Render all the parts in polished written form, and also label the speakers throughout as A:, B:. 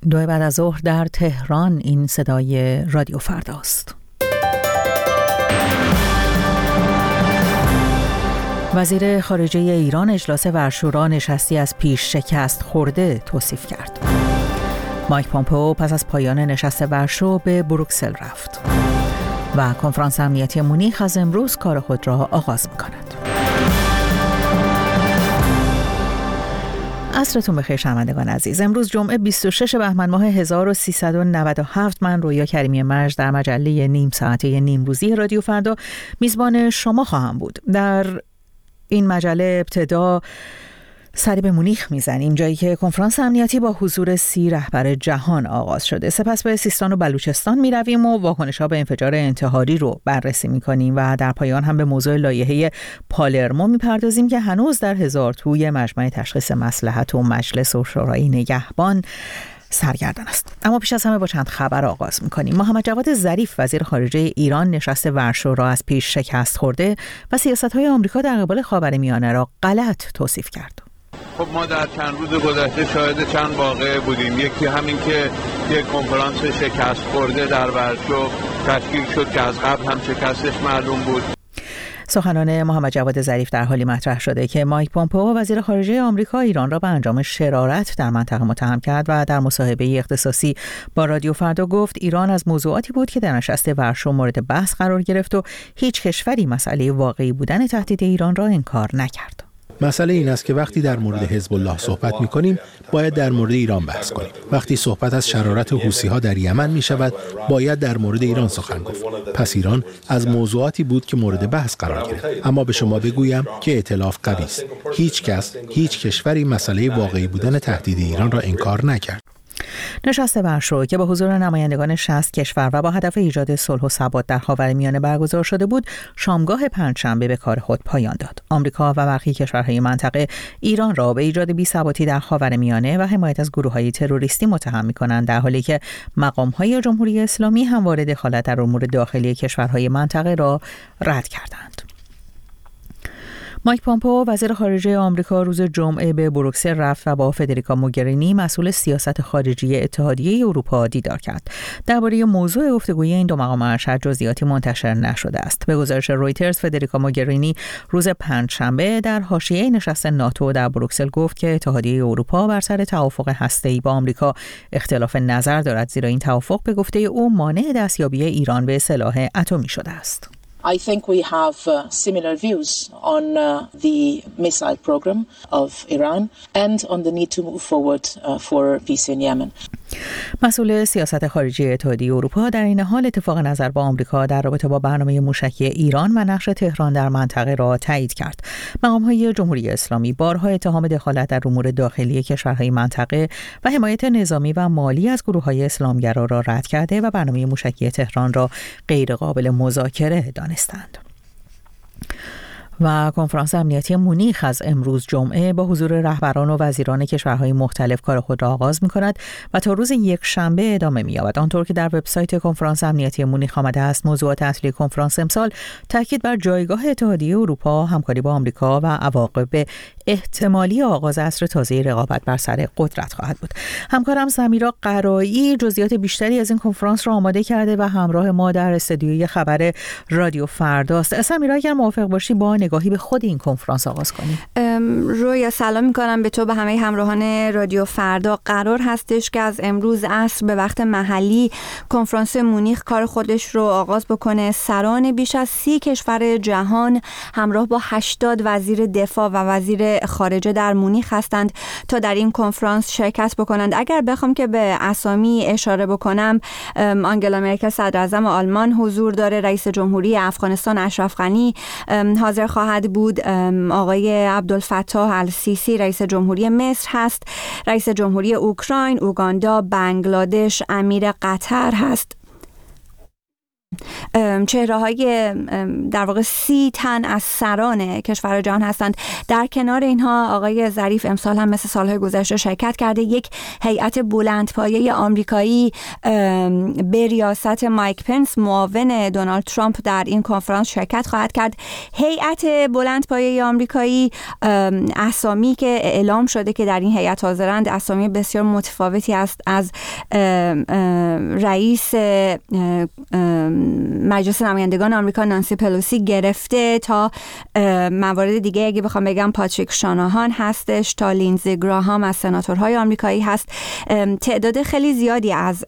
A: 2 بعد از ظهر در تهران. این صدای رادیو فرداست. وزیر خارجه ایران اجلاس ورشورا نشستی از پیش شکست خورده توصیف کرد. مایک پومپئو پس از پایان نشست ورشو به بروکسل رفت و کنفرانس امنیتی مونیخ از امروز کار خود را آغاز می‌کند. عصرتون بخیر شنوندگان عزیز. امروز جمعه 26 بهمن ماه 1397. من رویا کریمی مرج در مجله نیم ساعته نیم روزی رادیو فردا میزبان شما خواهم بود. در این مجله ابتدا سری به مونیخ میزنیم، جایی که کنفرانس امنیتی با حضور 30 رهبر جهان آغاز شده. سپس به سیستان و بلوچستان میرویم و واکنش‌ها به انفجار انتحاری رو بررسی میکنیم و در پایان هم به موضوع لایحه پالرمو میپردازیم که هنوز در هزارتوی مجمع تشخیص مصلحت و مجلس و شورای نگهبان سرگردان است. اما پیش از همه با چند خبر آغاز میکنیم. محمد جواد ظریف وزیر خارجه ایران نشست ورشو را از پیش شکست خورده و سیاست‌های آمریکا در قبال خاورمیانه را غلط توصیف کرد.
B: خب ما در چند روز گذشته شاهد چند واقعه بودیم. یکی همین که یک کنفرانس شکست خورده در ورشو تشکیل شد که از قبل هم شکستش معلوم بود.
A: سخنان محمد جواد ظریف در حالی مطرح شده که مایک پومپئو وزیر خارجه آمریکا ایران را به انجام شرارت در منطقه متهم کرد و در مصاحبه اختصاصی با رادیو فردا گفت ایران از موضوعاتی بود که در نشست ورشو مورد بحث قرار گرفت و هیچ کشوری مسئله واقعی بودن تهدید ایران را انکار نکرد.
C: مسئله این است که وقتی در مورد حزب الله صحبت می‌کنیم باید در مورد ایران بحث کنیم. وقتی صحبت از شرارت حوثی‌ها در یمن می‌شود باید در مورد ایران سخن گفت. پس ایران از موضوعاتی بود که مورد بحث قرار گرفت. اما به شما بگویم که ائتلاف قوی است. هیچ کس، هیچ کشوری مسئله واقعی بودن تهدید ایران را انکار نکرد.
A: نشست ورشو که با حضور نمایندگان 60 کشور و با هدف ایجاد صلح و ثبات در خاورمیانه برگزار شده بود، شامگاه پنجشنبه به کار خود پایان داد. آمریکا و برخی کشورهای منطقه ایران را به ایجاد بی‌ثباتی در خاورمیانه و حمایت از گروه‌های تروریستی متهم می‌کنند، در حالی که مقام‌های جمهوری اسلامی همواره دخالت در امور داخلی کشورهای منطقه را رد کردند. مایک پومپئو وزیر خارجه آمریکا روز جمعه به بروکسل رفت و با فدریکا موگرینی مسئول سیاست خارجی اتحادیه اروپا دیدار کرد. درباره موضوع گفتگوی این دو مقام ارشد جزئیاتی منتشر نشده است. به گزارش رویترز فدریکا موگرینی روز پنجشنبه در حاشیه نشست ناتو در بروکسل گفت که اتحادیه اروپا بر سر توافق هسته‌ای با آمریکا اختلاف نظر دارد، زیرا این توافق به گفته او مانع دستیابی ایران به سلاح اتمی شده است.
D: I think we have similar views on the missile program of Iran and on the need to move forward for peace in Yemen.
A: مسئول سیاست خارجی اتحادیه اروپا در این حال اتفاق نظر با آمریکا در رابطه با برنامه موشکی ایران و نقش تهران در منطقه را تایید کرد. مقام‌های جمهوری اسلامی بارها اتهام دخالت در امور داخلی کشورهای منطقه و حمایت نظامی و مالی از گروه‌های اسلامگرا را رد کرده و برنامه موشکی تهران را غیر قابل مذاکره دانستند. و کنفرانس امنیتی مونیخ از امروز جمعه با حضور رهبران و وزیران کشورهای مختلف کار خود را آغاز می‌کند و تا روز یکشنبه ادامه می‌یابد. آنطور که در وبسایت کنفرانس امنیتی مونیخ آمده است، موضوعات اصلی کنفرانس امسال تاکید بر جایگاه اتحادیه اروپا، همکاری با آمریکا و عواقب احتمالی آغاز عصر تازه رقابت بر سر قدرت خواهد بود. همکارم سمیرا قرایی جزئیات بیشتری از این کنفرانس را آماده کرده و همراه ما در استودیوی خبر رادیو فرداست. سمیرا اگر موافق باشی با نگاهی به خود این کنفرانس آغاز کنیم.
E: رویا سلام می‌کنم به تو، به همه همراهان رادیو فردا. قرار هستش که از امروز عصر به وقت محلی کنفرانس مونیخ کار خودش رو آغاز بکنه. سران بیش از 30 کشور جهان همراه با 80 وزیر دفاع و وزیر خارجه در مونیخ هستند تا در این کنفرانس شرکت بکنند. اگر بخوام که به اسامی اشاره بکنم، آنگلا مرکل صدر اعظم آلمان حضور داره، رئیس جمهوری افغانستان اشرف غنی حاضر خواهد بود، آقای عبدالفتاح السیسی رئیس جمهوری مصر هست، رئیس جمهوری اوکراین، اوگاندا، بنگلادش، امیر قطر هست. چهره‌های در واقع 30 تن از سران کشور جهان هستند. در کنار اینها آقای ظریف امسال هم مثل سالهای گذشته شرکت کرده. یک هیئت بلندپایه آمریکایی به ریاست مایک پنس معاون دونالد ترامپ در این کنفرانس شرکت خواهد کرد. هیئت بلندپایه آمریکایی اسامی که اعلام شده که در این هیئت حاضرند اسامی بسیار متفاوتی است، از رئیس مجلس نمایندگان آمریکا نانسی پلوسی گرفته تا موارد دیگه، اگه بخوام بگم پاتریک شاناهان هستش، تا لینزی گراهام از سناتورهای آمریکایی هست. تعداد خیلی زیادی از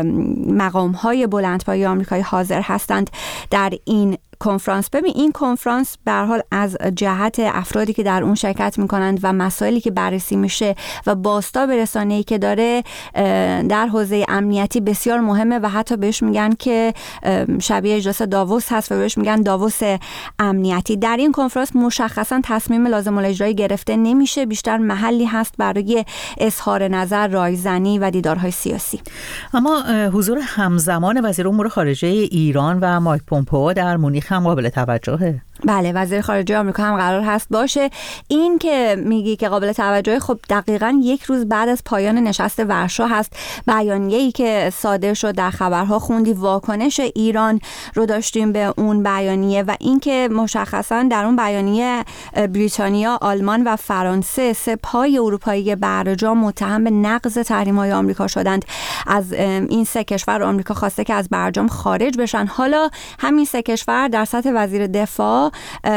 E: مقام‌های بلندپایه آمریکایی حاضر هستند در این کنفرانس. ببین این کنفرانس به هر حال از جهت افرادی که در اون شرکت میکنند و مسائلی که بررسی میشه و بازتاب رسانه‌ای که داره در حوزه امنیتی بسیار مهمه و حتی بهش میگن که شبیه اجلاس داووس هست و بهش میگن داووس امنیتی. در این کنفرانس مشخصا تصمیم لازم الاجرایی گرفته نمیشه، بیشتر محلی هست برای اظهار نظر، رایزنی و دیدارهای سیاسی.
A: اما حضور همزمان وزیر امور خارجه ایران و مایک پومپئو در مونیخ هم قابل توجهه.
E: بله، وزیر خارجه آمریکا هم قرار هست باشه. این که میگی که قابل توجهه، خب دقیقاً یک روز بعد از پایان نشست ورشو هست. بیانیه‌ای که صادر شد در خبرها خوندی، واکنش ایران رو داشتیم به اون بیانیه و این که مشخصاً در اون بیانیه بریتانیا، آلمان و فرانسه، سه پای اروپایی برجام متهم به نقض تحریم‌های آمریکا شدند. از این سه کشور آمریکا خواسته که از برجام خارج بشن. حالا همین سه کشور در سطح وزیر دفاع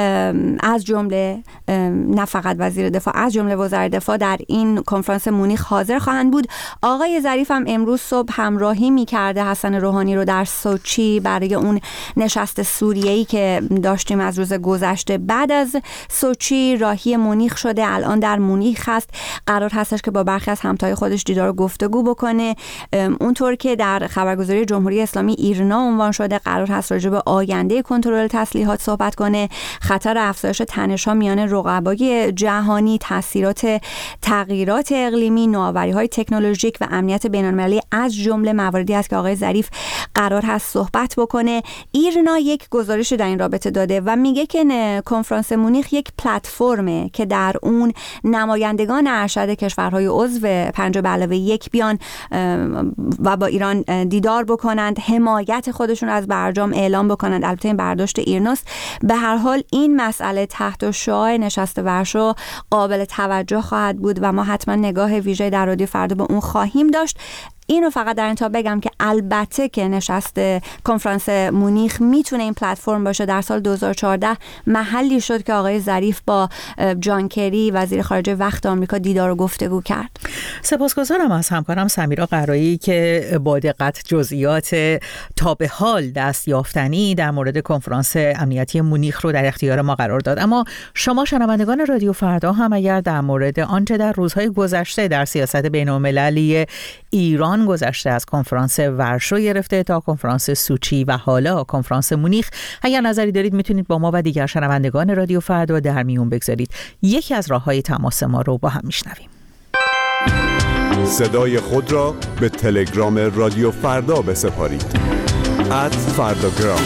E: از جمله، نه فقط وزیر دفاع، از جمله وزرای دفاع در این کنفرانس مونیخ حاضر خواهند بود. آقای ظریف هم امروز صبح همراهی می‌کرده حسن روحانی رو در سوچی برای اون نشست سوریه‌ای که داشتیم از روز گذشته. بعد از سوچی راهی مونیخ شده، الان در مونیخ هست. قرار هستش که با برخی از همتای خودش دیدار و گفتگو بکنه. اونطور که در خبرگزاری جمهوری اسلامی ایرنا عنوان شده، قرار هست راجع به آینده کنترل تسلیحات صحبت کنه، خطر افزایش تنش‌ها میان رقبای جهانی، تاثیرات تغییرات اقلیمی، نوآوری‌های تکنولوژیک و امنیت بین‌المللی از جمله مواردی است که آقای ظریف قرار هست صحبت بکنه. ایرنا یک گزارش در این رابطه داده و میگه که کنفرانس مونیخ یک پلتفرمه که در اون نمایندگان ارشد کشورهای عضو 5+1 بیان و با ایران دیدار بکنند، حمایت خودشون از برجام اعلام بکنند. البته این برداشت ایرناست. به هر حال این مسئله تحت شعاع نشست ورشو قابل توجه خواهد بود و ما حتما نگاه ویژه در رادیو فردا به اون خواهیم داشت. اینو فقط در انتها بگم که البته که نشست کنفرانس مونیخ میتونه این پلتفرم باشه. در سال 2014 محلی شد که آقای ظریف با جان کری وزیر خارجه وقت آمریکا دیدار و گفتگو کرد.
A: سپاسگزارم از همکارم سمیرا قرایی که با دقت جزئیات تا به حال دست یافتنی در مورد کنفرانس امنیتی مونیخ رو در اختیار ما قرار داد. اما شما شنوندگان رادیو فردا هم اگر در مورد آنچه در روزهای گذشته در سیاست بین‌المللی ایران گذشته، از کنفرانس ورشو گرفته تا کنفرانس سوچی و حالا کنفرانس مونیخ، اگر نظری دارید میتونید با ما و دیگر شنوندگان رادیو فردا در میون بگذارید. یکی از راه‌های تماس ما رو با هم میشنویم.
F: صدای خود را به تلگرام رادیو فردا بسپارید. @فرdagram.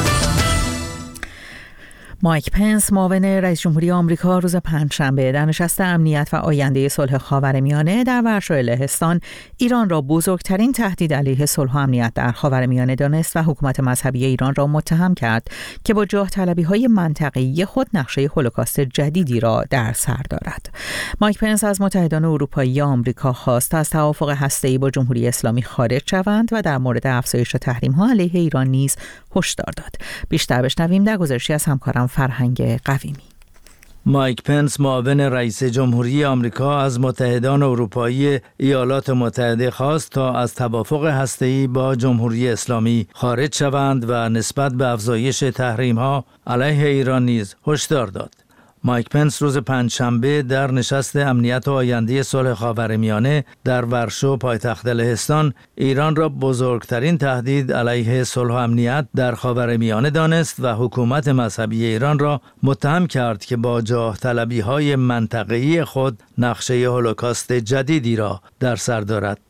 A: مایک پنس معاون رئیس جمهوری آمریکا روز پنجشنبه در نشست امنیت و آینده صلح خاورمیانه در ورشو لهستان ایران را بزرگترین تهدید علیه صلح و امنیت در خاورمیانه دانست و حکومت مذهبی ایران را متهم کرد که با جاه طلبی‌های منطقه‌ای خود نقشه هولوکاست جدیدی را در سر دارد. مایک پنس از متحدان اروپایی آمریکا خواست از توافق هسته‌ای با جمهوری اسلامی خارج شوند و در مورد افزایش تحریم‌ها علیه ایران نیز هشدار داد. بیشتر بشنویم در گزارشی از همکارم فرهنگ قویمی.
G: مایک پنس معاون رئیس جمهوری آمریکا از متحدان اروپایی ایالات متحده خواست تا از توافق هسته‌ای با جمهوری اسلامی خارج شوند و نسبت به افزایش تحریم‌ها علیه ایران نیز هشدار داد. مایک پنس روز پنجشنبه در نشست امنیت و آینده صلح خاورمیانه در ورشو پایتخت لهستان ایران را بزرگترین تهدید علیه صلح و امنیت در خاورمیانه دانست و حکومت مذهبی ایران را متهم کرد که با جاه طلبی‌های منطقه‌ای خود نقشه هولوکاست جدیدی را در سر دارد.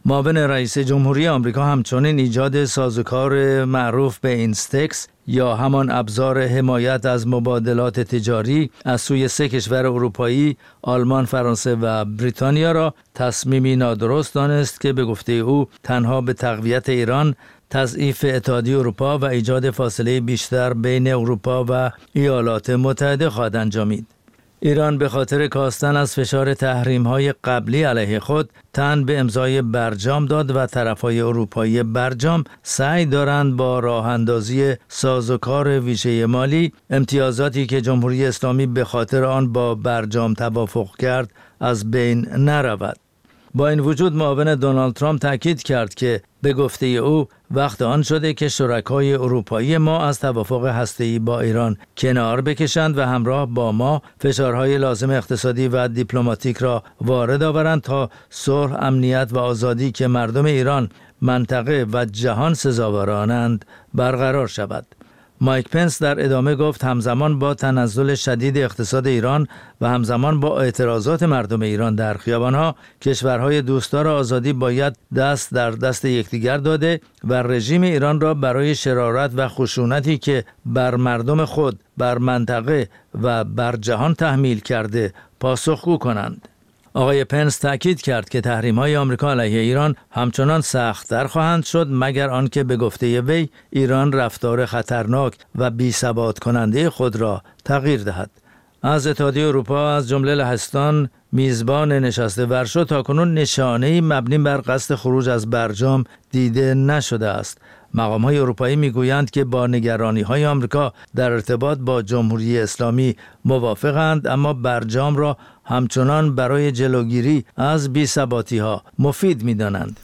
G: معاون رئیس جمهوری آمریکا همچنین ایجاد سازوکار معروف به اینستکس یا همان ابزار حمایت از مبادلات تجاری از سوی 3 کشور اروپایی، آلمان، فرانسه و بریتانیا را تصمیمی نادرست دانست که به گفته او تنها به تقویت ایران، تضعیف اتحادیه اروپا و ایجاد فاصله بیشتر بین اروپا و ایالات متحده خواهد انجامید. ایران به خاطر کاستن از فشار تحریم‌های قبلی علیه خود تن به امضای برجام داد و طرف‌های اروپایی برجام سعی دارند با راه اندازی سازوکار ویژه مالی امتیازاتی که جمهوری اسلامی به خاطر آن با برجام توافق کرد از بین نرود. با این وجود معاون دونالد ترامپ تاکید کرد که به گفته او وقت آن شده که شرکای اروپایی ما از توافق هسته‌ای با ایران کنار بکشند و همراه با ما فشارهای لازم اقتصادی و دیپلماتیک را وارد آورند تا صلح، امنیت و آزادی که مردم ایران، منطقه و جهان سزاوارانند برقرار شود. مایک پنس در ادامه گفت همزمان با تنزل شدید اقتصاد ایران و همزمان با اعتراضات مردم ایران در خیابانها، کشورهای دوستدار آزادی باید دست در دست یکدیگر داده و رژیم ایران را برای شرارت و خشونتی که بر مردم خود، بر منطقه و بر جهان تحمیل کرده پاسخگو کنند. آقای پنس تاکید کرد که تحریم‌های آمریکا علیه ایران همچنان سخت‌تر خواهند شد مگر آنکه به گفته وی ایران رفتار خطرناک و بی‌ثبات کننده خود را تغییر دهد. از اتحادیه اروپا از جمله لهستان میزبان نشست ورشو تاکنون نشانه‌ای مبنی بر قصد خروج از برجام دیده نشده است. مقام‌های اروپایی میگویند که با نگرانی‌های آمریکا در ارتباط با جمهوری اسلامی موافقند، اما برجام را همچنان برای جلوگیری از بی‌ثباتی‌ها مفید می‌دانند.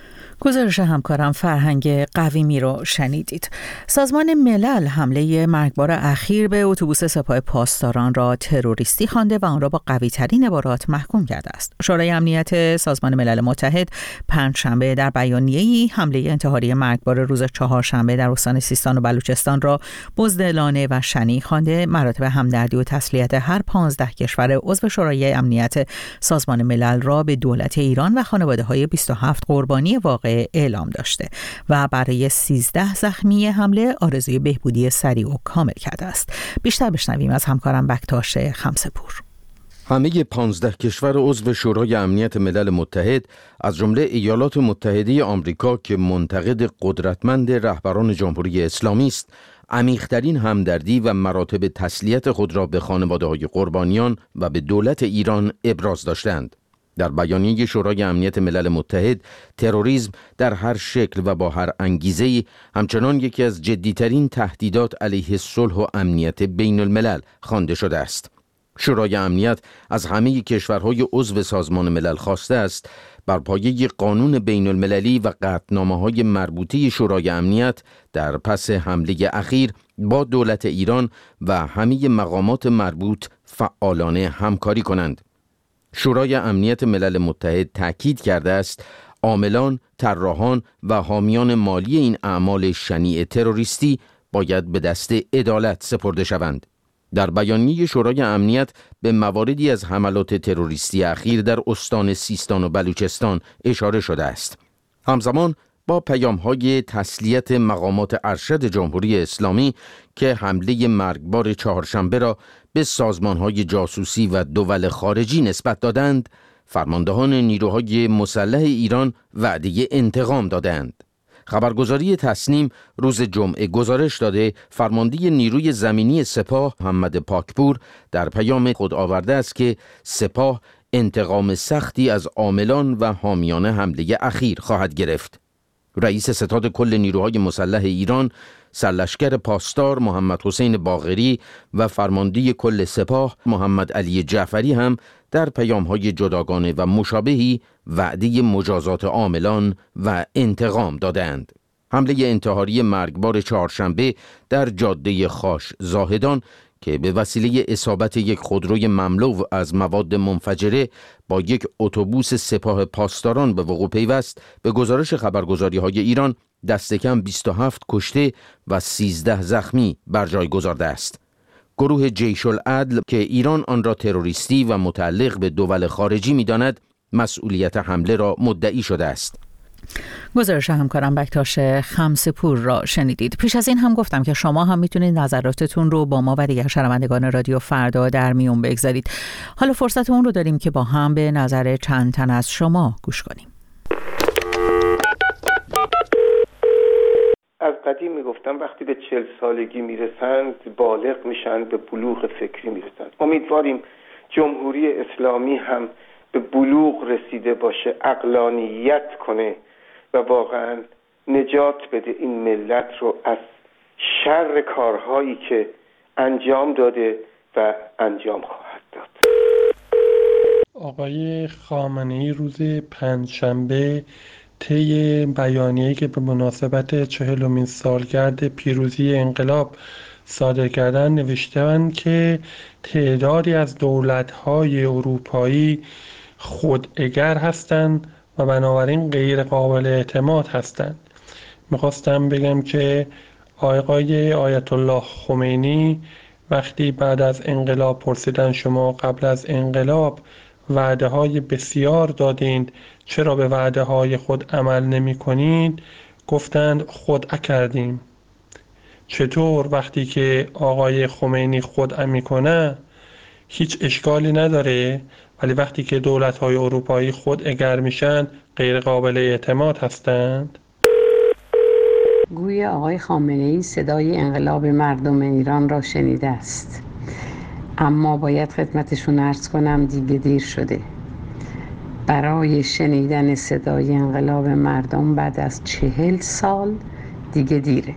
A: گزارش همکارم فرهنگ قویمی رو شنیدید. سازمان ملل حمله مرگبار اخیر به اتوبوس سپاه پاسداران را تروریستی خوانده و آن را با قوی‌ترین عبارات محکوم کرده است. شورای امنیت سازمان ملل متحد پنجشنبه در بیانیه‌ای حمله انتحاری مرگبار روز چهارشنبه در استان سیستان و بلوچستان را بزدلانه و شنیع خوانده، مراتب همدردی و تسلیت هر 15 کشور عضو شورای امنیت سازمان ملل را به دولت ایران و خانواده‌های 27 قربانی واقع اعلام داشته و برای 13 زخمی حمله آرزوی بهبودی سریع و کامل کرده است. بیشتر بشنویم از همکارم بکتاش خمسه‌پور.
H: همه 15 کشور عضو شورای امنیت ملل متحد از جمله ایالات متحده آمریکا که منتقد قدرتمند رهبران جمهوری اسلامی است، عمیق‌ترین همدردی و مراتب تسلیت خود را به خانواده‌های قربانیان و به دولت ایران ابراز داشتند. در بیانیه شورای امنیت ملل متحد، تروریسم در هر شکل و با هر انگیزه‌ای همچنان یکی از جدیترین تهدیدات علیه صلح و امنیت بین الملل خوانده شده است. شورای امنیت از همه کشورهای عضو سازمان ملل خواسته است بر پایه قانون بین المللی و قطعنامه‌های مربوطه شورای امنیت در پس حمله اخیر با دولت ایران و همه مقامات مربوط فعالانه همکاری کنند. شورای امنیت ملل متحد تأکید کرده است عاملان، طراحان و حامیان مالی این اعمال شنیع تروریستی باید به دست عدالت سپرده شوند. در بیانیه شورای امنیت به مواردی از حملات تروریستی اخیر در استان سیستان و بلوچستان اشاره شده است. همزمان با پیام‌های تسلیت مقامات ارشد جمهوری اسلامی که حمله مرگبار چهارشنبه را به سازمان‌های جاسوسی و دول خارجی نسبت دادند، فرماندهان نیروهای مسلح ایران وعده انتقام دادند. خبرگزاری تسنیم روز جمعه گزارش داده فرمانده نیروی زمینی سپاه محمد پاکپور در پیام خود آورده است که سپاه انتقام سختی از عاملان و حامیان حمله اخیر خواهد گرفت. رئیس ستاد کل نیروهای مسلح ایران سرلشکر پاسدار محمد حسین باقری و فرمانده کل سپاه محمد علی جعفری هم در پیام‌های جداگانه و مشابهی وعده مجازات عاملان و انتقام دادند. حمله انتحاری مرگبار چهارشنبه در جاده خاش زاهدان که به وسیله اصابت یک خودروی مملو از مواد منفجره با یک اتوبوس سپاه پاسداران به وقوع پیوست، به گزارش خبرگزاری‌های ایران دست کم 27 کشته و 13 زخمی بر جای گذارده است. گروه جیش العدل که ایران آن را تروریستی و متعلق به دول خارجی می‌داند، مسئولیت حمله را مدعی شده است.
A: گزارش همکارم بکتاش خمسپور را شنیدید. پیش از این هم گفتم که شما هم میتونید نظراتتون رو با ما و دیگر شنوندگان رادیو فردا در میون بگذارید. حالا فرصت اون رو داریم که با هم به نظر چند تن از شما گوش کنیم.
I: از قدیم میگفتم وقتی به 40 سالگی میرسند بالغ میشن، به بلوغ فکری میرسند. امیدواریم جمهوری اسلامی هم به بلوغ رسیده باشه، عقلانیت کنه و واقعا نجات بده این ملت رو از شر کارهایی که انجام داده و انجام خواهد داد.
J: آقای خامنه‌ای روز پنجشنبه طی بیانیه‌ای که به مناسبت 40مین سالگرد پیروزی انقلاب صادر کردن نوشته‌اند که تعدادی از دولت‌های اروپایی خوداگر هستند و بنابراین غیر قابل اعتماد هستند. میخواستم بگم که آقای آیت الله خمینی وقتی بعد از انقلاب پرسیدن شما قبل از انقلاب وعده های بسیار دادید، چرا به وعده های خود عمل نمی کنید؟ گفتند خودع کردیم. چطور وقتی که آقای خمینی خودع میکنه هیچ اشکالی نداره، ولی وقتی که دولت های اروپایی خوداگر میشن غیر قابل اعتماد هستند؟
K: گویا آقای خامنه‌ای صدای انقلاب مردم ایران را شنیده است، اما باید خدمتشون عرض کنم دیگه دیر شده. برای شنیدن صدای انقلاب مردم بعد از 40 سال دیگه دیره.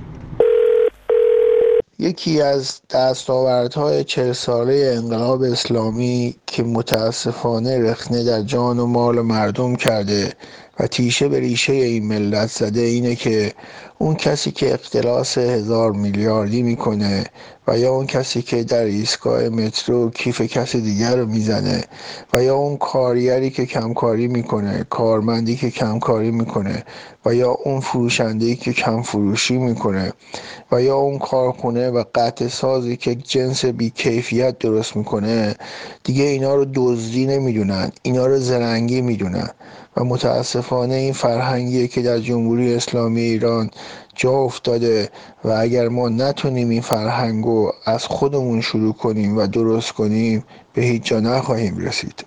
L: یکی از دستاوردهای 40 ساله انقلاب اسلامی که متاسفانه رخنه در جان و مال مردم کرده و تیشه به ریشه این ملت زده اینه که اون کسی که اختلاس 1000 میلیاردی میکنه و یا اون کسی که در ایستگاه مترو کیف کسی دیگر رو میزنه و یا اون کارگری که کمکاری میکنه، کارمندی که کمکاری میکنه و یا اون فروشنده‌ای که کم فروشی میکنه و یا اون کارخونه و قطع سازی که جنس بی‌کیفیت درست میکنه، دیگه اینا رو دزدی نمیدونن، اینا رو زرنگی میدونن. و متاسفانه این فرهنگیه که در جمهوری اسلامی ایران جا افتاده و اگر ما نتونیم این فرهنگو از خودمون شروع کنیم و درست کنیم به هیچ جا نخواهیم رسید.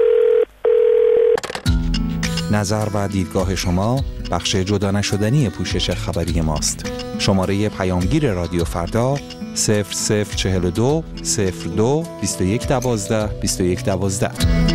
M: نظر و دیدگاه شما بخش جدا نشدنی پوشش خبری ماست. شماره پیامگیر رادیو فردا 0042 02 2112 2112.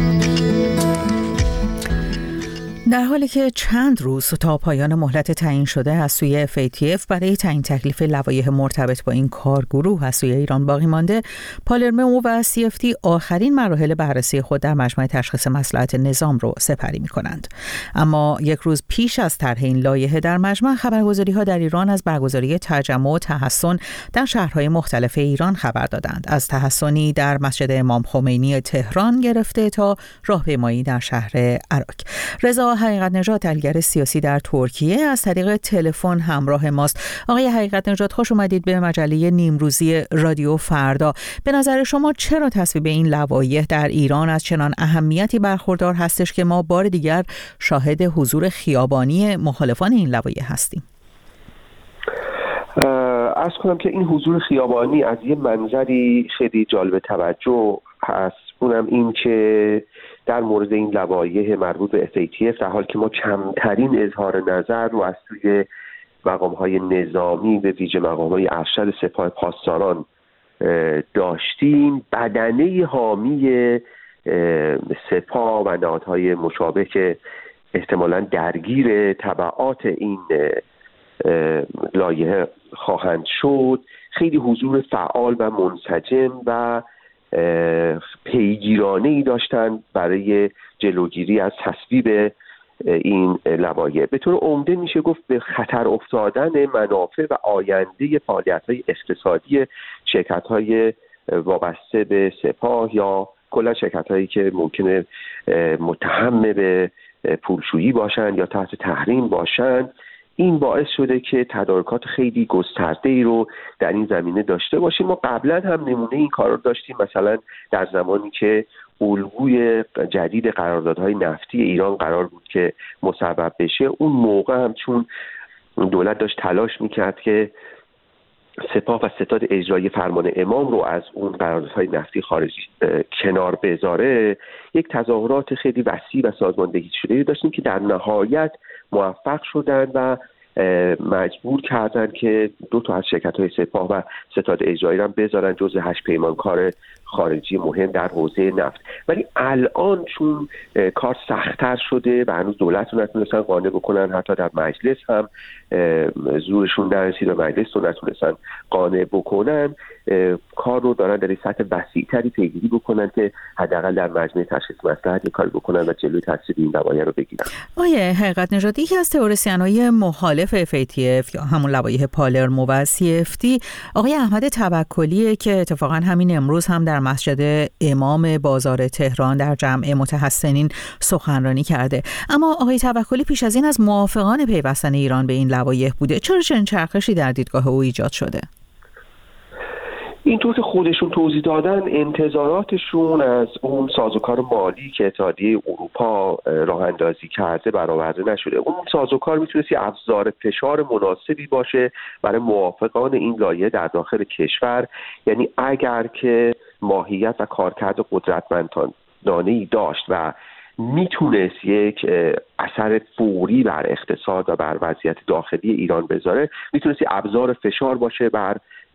A: در حالی که چند روز تا پایان مهلت تعیین شده از سوی FATF برای تعیین تکلیف لوایح مرتبط با این کارگروه از سوی ایران باقی مانده، پالرمو و CFT آخرین مراحل بررسی خود در مجمع تشخیص مصلحت نظام را سپری می‌کنند. اما یک روز پیش از طرح این لایحه در مجمع، خبرگزاری‌ها در ایران از برگزاری تجمع و تحسن در شهرهای مختلف ایران خبر دادند. از تحسنی در مسجد امام خمینی تهران گرفته تا راهپیمایی در شهر عراق. رضا حقیقت نژاد، تحلیلگر سیاسی در ترکیه، از طریق تلفن همراه ماست. آقای حقیقت نژاد، خوش اومدید به مجله نیمروزی رادیو فردا. به نظر شما چرا تصویب این لوایح در ایران از چنان اهمیتی برخوردار هستش که ما بار دیگر شاهد حضور خیابانی مخالفان این لوایح هستیم؟
N: عرض کنم که این حضور خیابانی از یه منظری خیلی جالب توجه هست، اونم این که در مورد این لوایح مربوط به FATF در حال که ما کمترین اظهار نظر رو از سوی مقام‌های نظامی به ویژه مقام‌های ارشد سپاه پاسداران داشتیم، بدنه حامی سپاه و نهادهای مشابه که احتمالاً درگیر تبعات این لایحه خواهند شد خیلی حضور فعال و منسجم و پیگیرانه‌ای داشتن برای جلوگیری از تصویب این لوایح. به طور عمده میشه گفت به خطر افتادن منافع و آینده فعالیت‌های اقتصادی شرکت‌های وابسته به سپاه یا کلا شرکت‌هایی که ممکنه متهم به پولشویی باشن یا تحت تحریم باشن، این باعث شده که تدارکات خیلی گسترده‌ای رو در این زمینه داشته باشیم. ما قبلا هم نمونه این کار رو داشتیم، مثلا در زمانی که الگوی جدید قراردادهای نفتی ایران قرار بود که مسبب بشه. اون موقع هم چون دولت داشت تلاش میکرد که سپاه و ستاد اجرایی فرمان امام رو از اون قراردادهای نفتی خارجی کنار بذاره، یک تظاهرات خیلی وسیع و سازماندهی شده داشتیم که در نهایت موفق شدن و مجبور کردن که 2 تا از شرکت‌های سپاه و ستاد اجرایی رو بذارن جزو 8 پیمانکار خارجی مهم در حوزه نفت. ولی الان چون کار سخت‌تر شده و هنوز دولت رو نتونستن قانع بکنن، حتی در مجلس هم زورشون نرسید و مجلس رو نتونستن قانع بکنن، کار رو دارن در سطح وسیع‌تری پیگیری بکنن که حداقل در مجمع تشخیص مصلحت کاری بکنن و جلوی تاثیر این لوایح رو بگیرن.
A: آیه حقیقت نژاد، یکی از تئوریسین‌های مخالف FATF یا همون لوایح پالرمو و CFT آقای احمد توکلیه که اتفاقا همین امروز هم در مسجد امام بازار تهران در جمع متحسنین سخنرانی کرده. اما آقای توکلی پیش از این از موافقان پیوستن ایران به این لوایح بوده. چرا چنین چرخشی در دیدگاه او ایجاد شده؟
N: اینطور که خودشون توضیح دادن، انتظاراتشون از اون سازوکار مالی که اتحادیه اروپا راه اندازی کرده برآورده نشده. اون سازوکار میتونست یه ابزار فشار مناسبی باشه برای موافقان این لایحه در داخل کشور. یعنی اگر که ماهیت و کارکرد قدرتمندانه‌ای داشت و میتونست یک اثر فوری بر اقتصاد و بر وضعیت داخلی ایران بذاره، میتونست یه ابزار فشار باشه بر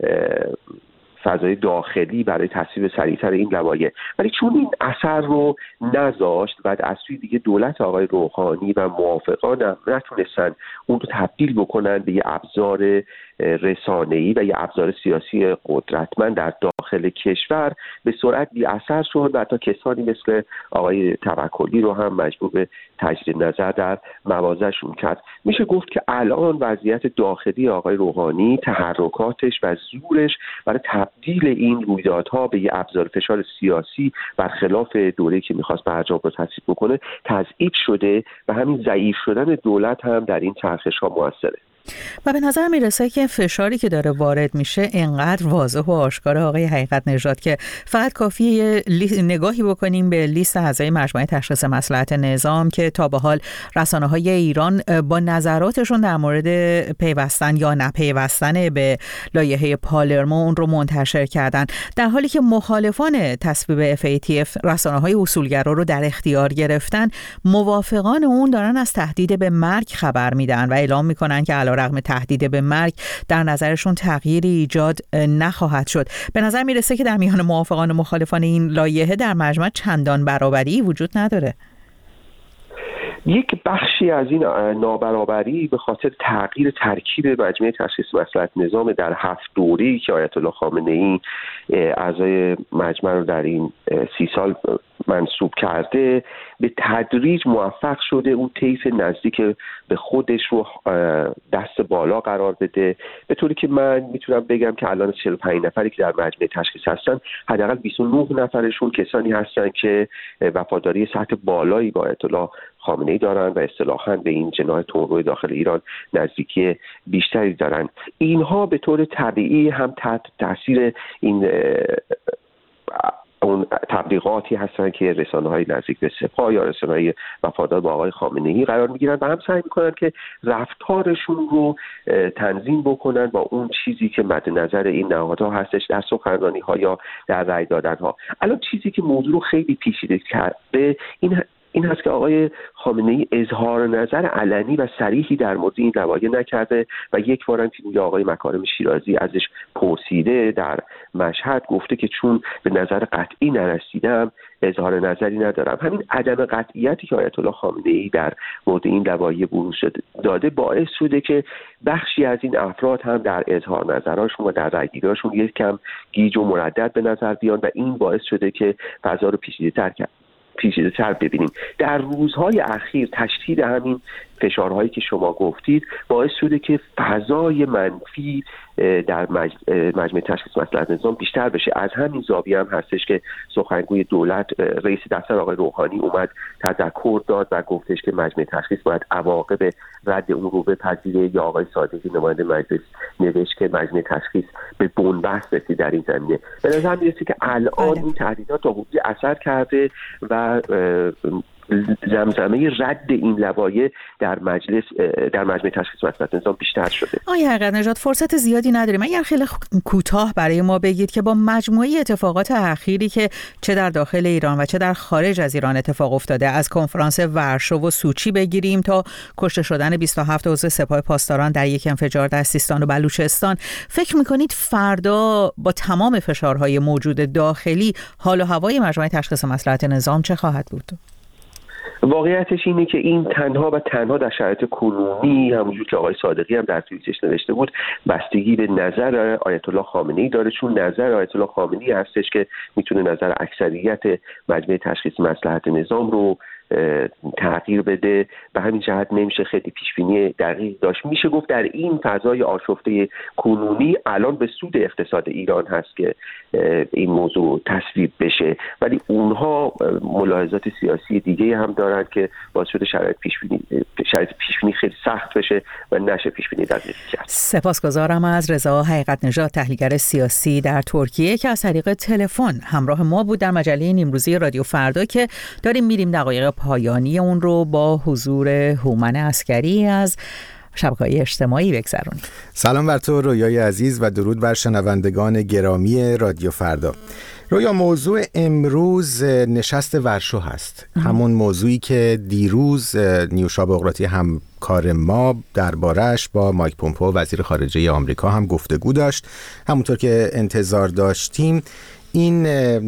N: فضای داخلی برای تصویب سریعتر این لوایح. ولی چون این اثر رو نذاشت و از سوی دیگه دولت آقای روحانی و موافقان نتونستن اون رو تبدیل بکنن به یه ابزار رسانه‌ای و یه ابزار سیاسی قدرتمند در داخل کشور، به سرعت بی اثر شد و حتی کسانی مثل آقای توکلی رو هم مجبور به تجدید نظر در مواضعشون کرد. میشه گفت که الان وضعیت داخلی آقای روحانی، تحرکاتش و زورش برای تبدیل این رویدادها به یه ابزار فشار سیاسی برخلاف دوره‌ای که میخواست برجام رو تصویب بکنه تضعیف شده و همین ضعیف شدن دولت هم در این چرخش‌ها موثره.
A: و به نظر میرسه که فشاری که داره وارد میشه انقدر واضح و آشکار آقای حقیقت نژاد که فقط کافیه نگاهی بکنیم به لیست اعضای مجمع تشخیص مصلحت نظام که تا به حال رسانه‌های ایران با نظراتشون در مورد پیوستن یا نپیوستن به لایحه پالرمو اون رو منتشر کردن، در حالی که مخالفان تصویب FATF رسانه‌های اصولگرا رو در اختیار گرفتن. موافقان اون دارن از تهدید به مرگ خبر میدن و اعلام میکنن که رغم تهدید به مرگ در نظرشون تغییری ایجاد نخواهد شد. به نظر میرسه که در میان موافقان و مخالفان این لایحه در مجمع چندان برابری وجود نداره.
N: یک بخشی از این نابرابری به خاطر تغییر ترکیب مجمع تشخیص مصلحت نظام در 7 دوره‌ای که آیت الله خامنه‌ای اعضای مجمع رو در این 30 سال منصوب کرده به تدریج موفق شده اون طیف نزدیک به خودش رو دست بالا قرار بده، به طوری که من میتونم بگم که الان 45 نفری که در مجمع تشخیص هستن حداقل 29 نفرشون کسانی هستن که وفاداری سطح بالایی با آیت الله خامنه‌ای دارن و اصطلاحاً به این جناح تندرو داخل ایران نزدیکی بیشتری دارن. اینها به طور طبیعی هم تحت تاثیر این اون تبلیغاتی هستن که رسانه‌های نزدیک به سپاه یا رسانه‌های وفادار با آقای خامنه‌ای قرار می‌گیرن و هم سعی می‌کنن که رفتارشون رو تنظیم بکنن با اون چیزی که مد نظر این نهادها هستش در سخنرانی‌ها یا در رأی دادن‌ها. الان چیزی که موضوع رو خیلی پیچیده کرده این هست که آقای خامنه‌ای اظهار نظر علنی و صریحی در مورد این لوایح نکرده و یک بار هم که آقای مکارم شیرازی ازش پرسیده در مشهد گفته که چون به نظر قطعی نرسیدم اظهار نظری ندارم. همین عدم قطعیتی که آیت الله خامنه‌ای در مورد این لوایح بروز داده باعث شده که بخشی از این افراد هم در اظهار نظرشون و در رأی‌گیری‌هاشون یک کم گیج و مردد به نظر بیان و این باعث شده که فضا رو پیچیده‌تر ببینیم. در روزهای اخیر تشدید همین فشارهایی که شما گفتید باعث شده که فضای منفی در مجمع تشخیص مصلحت نظام بیشتر بشه. از همین زاویه هم هستش که سخنگوی دولت رئیس دفتر آقای روحانی اومد تذکر داد و گفتش که مجمع تشخیص باید عواقب رد اون رو بپذیره، یا آقای صادقی نماینده مجلس نوشت که مجمع تشخیص به بنبست رسید در این زمینه. به نظر میرسه که الان این تهدیدات تا حدودی اثر کرده و زمزمه رد این لوایح در مجمع تشخیص مصلحت نظام بیشتر شده.
A: آقای حقیقت نژاد، فرصت زیادی نداریم. اگر خیلی کوتاه برای ما بگید که با مجموعه اتفاقات اخیری که چه در داخل ایران و چه در خارج از ایران اتفاق افتاده، از کنفرانس ورشو و سوچی بگیریم تا کشته شدن 27 عضو سپاه پاسداران در یک انفجار در سیستان و بلوچستان، فکر میکنید فردا با تمام فشارهای موجود داخلی حال و هوای مجمع تشخیص مصلحت نظام چه خواهد بود؟
N: واقعیتش اینه که این تنها و تنها در شرایط کنونی، همونجور که آقای صادقی هم در توییتش نوشته بود، بستگی به نظر آیت الله خامنه‌ای داره، چون نظر آیت الله خامنه‌ای هستش که میتونه نظر اکثریت مجمع تشخیص مصلحت نظام رو تغییر بده. به همین جهت نمیشه خیلی پیشبینی دقیق داشت. میشه گفت در این فضای آشفته کنونی الان به سود اقتصاد ایران هست که این موضوع تصویب بشه، ولی اونها ملاحظات سیاسی دیگه هم دارن که باعث شده شرایط پیشبینی خیلی سخت بشه و نشه پیشبینی دقیق کرد.
A: سپاسگزارم از رضا حقیقت نژاد، تحلیلگر سیاسی در ترکیه، که از طریق تلفن همراه ما بود در مجله نیمروزی رادیو فردا که داریم میریم دقایق پایانی اون رو با حضور هومن عسکری از شبکه‌های اجتماعی بگذرونیم.
O: سلام بر تو رویای عزیز و درود بر شنوندگان گرامی رادیو فردا. رویا، موضوع امروز نشست ورشو هست. همون موضوعی که دیروز نیوشا بقراتی همکار ما دربارش با مایک پومپئو وزیر خارجه آمریکا هم گفتگو داشت. همونطور که انتظار داشتیم این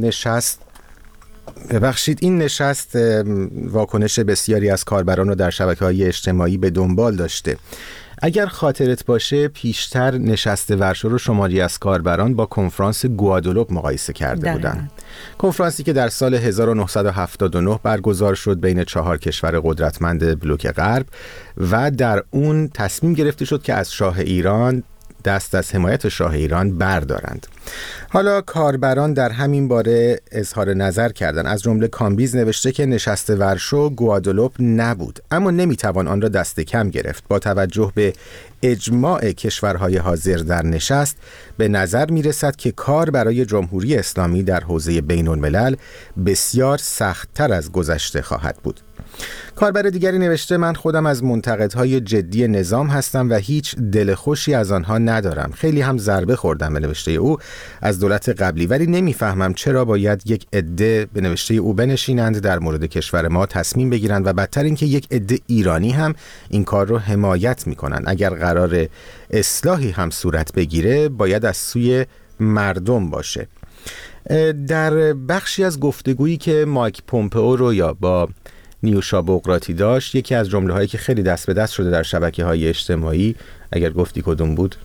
O: نشست واکنش بسیاری از کاربران رو در شبکه‌های اجتماعی به دنبال داشته. اگر خاطرت باشه پیشتر نشست ورشو رو شماری از کاربران با کنفرانس گوادلوپ مقایسه کرده بودن. کنفرانسی که در سال 1979 برگزار شد بین 4 کشور قدرتمند بلوک غرب و در اون تصمیم گرفته شد که از شاه ایران دست از حمایت شاه ایران بردارند. حالا کاربران در همین باره اظهار نظر کردند. از جمله کامبیز نوشته که نشست ورشو گوادلوپ نبود، اما نمیتوان آن را دست کم گرفت. با توجه به اجماع کشورهای حاضر در نشست به نظر میرسد که کار برای جمهوری اسلامی در حوزه بین الملل بسیار سخت‌تر از گذشته خواهد بود. کاربر دیگری نوشته من خودم از منتقدهای جدی نظام هستم و هیچ دل خوشی از آنها ندارم. خیلی هم ضربه خوردم، به نوشته او، از دولت قبلی، ولی نمیفهمم چرا باید یک عده، به نوشته او، بنشینند در مورد کشور ما تصمیم بگیرند و بدتر اینکه یک عده ایرانی هم این کار رو حمایت میکنن. اگر قرار اصلاحی هم صورت بگیره باید از سوی مردم باشه. در بخشی از گفتگویی که مایک پومپئو رو یا با نیوشا بقراتی داشت، یکی از جمله‌هایی که خیلی دست به دست شده در شبکه‌های اجتماعی، اگر گفتی کدوم بود؟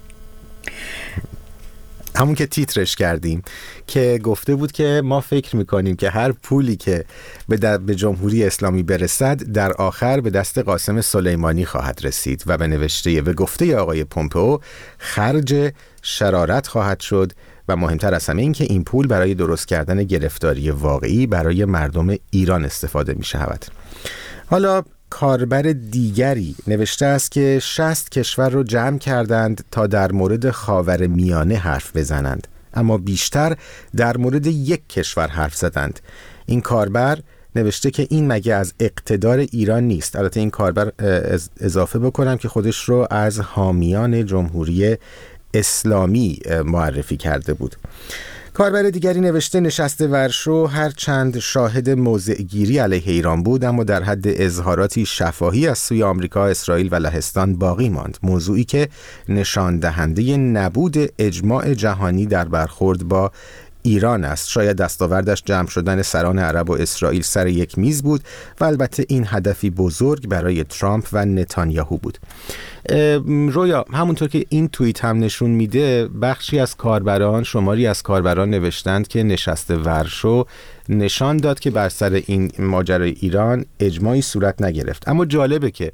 O: همون که تیترش کردیم، که گفته بود که ما فکر میکنیم که هر پولی که به جمهوری اسلامی برسد در آخر به دست قاسم سلیمانی خواهد رسید و به گفته آقای پومپئو خرج شرارت خواهد شد و مهمتر از همه این که این پول برای درست کردن گرفتاری واقعی برای مردم ایران استفاده می شود. حالا کاربر دیگری نوشته است که 60 کشور رو جمع کردند تا در مورد خاورمیانه حرف بزنند، اما بیشتر در مورد یک کشور حرف زدند. این کاربر نوشته که این مگه از اقتدار ایران نیست؟ البته این کاربر اضافه بکنم که خودش رو از حامیان جمهوری اسلامی معرفی کرده بود. کاربر دیگری نوشته نشست ورشو هر چند شاهد موضع‌گیری علیه ایران بود، اما در حد اظهاراتی شفاهی از سوی آمریکا، اسرائیل و لهستان باقی ماند، موضوعی که نشان دهنده نبود اجماع جهانی در برخورد با ایران است. شاید دستاوردش جمع شدن سران عرب و اسرائیل سر یک میز بود و البته این هدفی بزرگ برای ترامپ و نتانیاهو بود. رویا، همونطور که این توییت هم نشون میده، شماری از کاربران نوشتند که نشست ورشو نشان داد که بر سر این ماجرای ایران اجماعی صورت نگرفت. اما جالبه که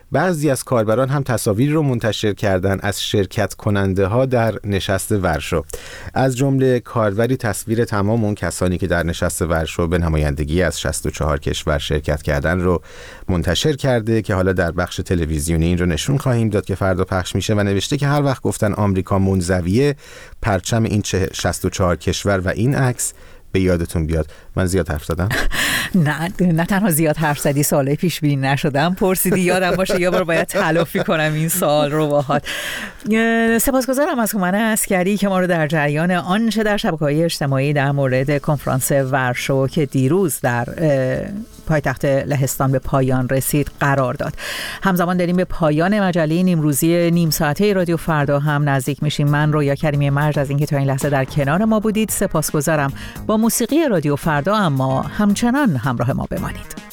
O: بعضی از کاربران هم تصاویر رو منتشر کردن از شرکت کننده ها در نشست ورشو. از جمله کاربری تصویر تمام اون کسانی که در نشست ورشو به نمایندگی از 64 کشور شرکت کردن رو منتشر کرده که حالا در بخش تلویزیونی این رو نشون خواهیم داد که فردا پخش میشه و نوشته که هر وقت گفتن آمریکا منزویه، پرچم این 64 کشور و این عکس به یادتون بیاد. من زیاد حرف زدم؟
A: نه تنها زیاد حرف زدی، سوالای پیش بینی نشدم، پرسیدی یادم باشه یه بار باید تلافی کنم این سوال رو باهات. سپاسگزارم از هومن عسکری که ما رو در جریان آنچه در شبکه‌های اجتماعی در مورد کنفرانس ورشو که دیروز در پایتخت لهستان به پایان رسید قرار داد. همزمان داریم به پایان مجله نیمروزی نیم ساعته رادیو فردا هم نزدیک میشیم. من رویا کریمی مرج از اینکه تا این لحظه در کنار ما بودید سپاسگزارم. با موسیقی رادیو فردا اما همچنان همراه ما بمانید.